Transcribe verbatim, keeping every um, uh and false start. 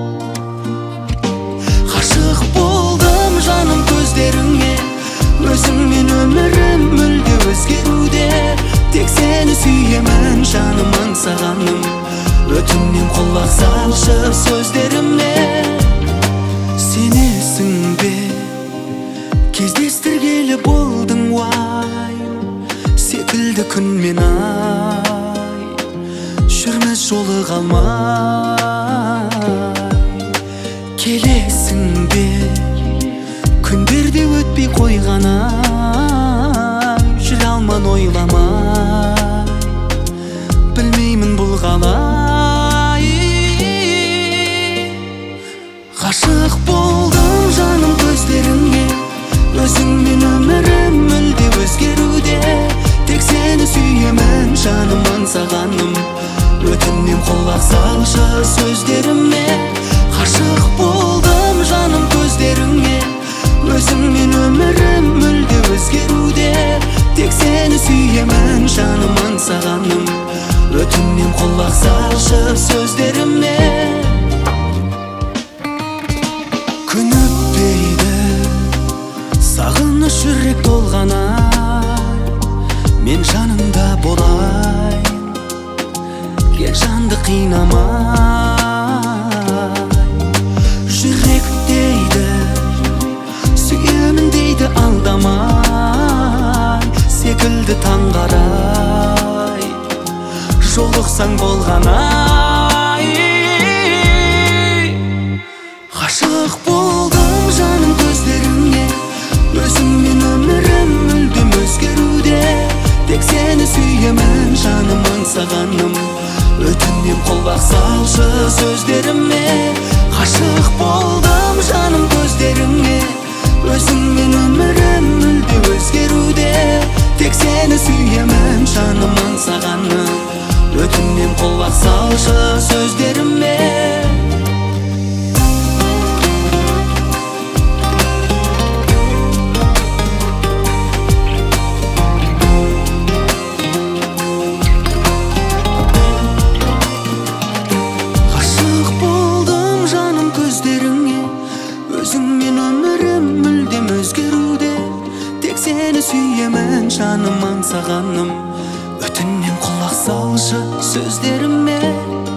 Ғашық болдым жаным көздеріңе, өзіңмен өмірім мүлде өзгеруде. Тек сені сүйемін жаным аңсағаным, өтінем құлақ салшы сөздеріме. Сенесің бе кездестіргелі болдың уай, секілді күн мен ай, жүрміз жолыға алмай. Келесің бе күндерде өтпей қойған ай, жүре алман ойламай, білмеймін бұл қалай. Ғашық болдым жаным көздеріңе, өзіңмен өмірім мүлде өзгеруде. Тек сені сүйемін жаным аңсағаным, өтінем құлақ салшы сөздеріме. Ғашық болдым жаным көздеріңе, өзіңмен өмірім мүлде өзгеруде. Тек сені сүйемін жаным аңсағаным, өтінем құлақ салшы сөздеріме. Күн өтпейді сағыныш жүрек толғанай, мен жаныңда болайын, кел жанды қинамай. Жүрек дейді сүйемін дейді алдамай, секілді таңғарай, жолықсаң болғанай. Ғашық болдым жаным көздеріңе, өзіңмен өмірім мүлдем өзгеруде. Тек сені сүйемін жаным аңсағаным, өтінем құлақ салшы сөздеріме. Ғашық болдым жаным көздеріңе, өзіңмен өмірім мүлде өзгеруде. Тек сені сүйемін жаным аңсағаным, өтінем құлақ салшы сөздеріме. Өзіңмен өмірім мүлдем өзгеруде. Тек сені сүйемін жаным аңсағаным, өтінем құлақ салшы сөздеріме.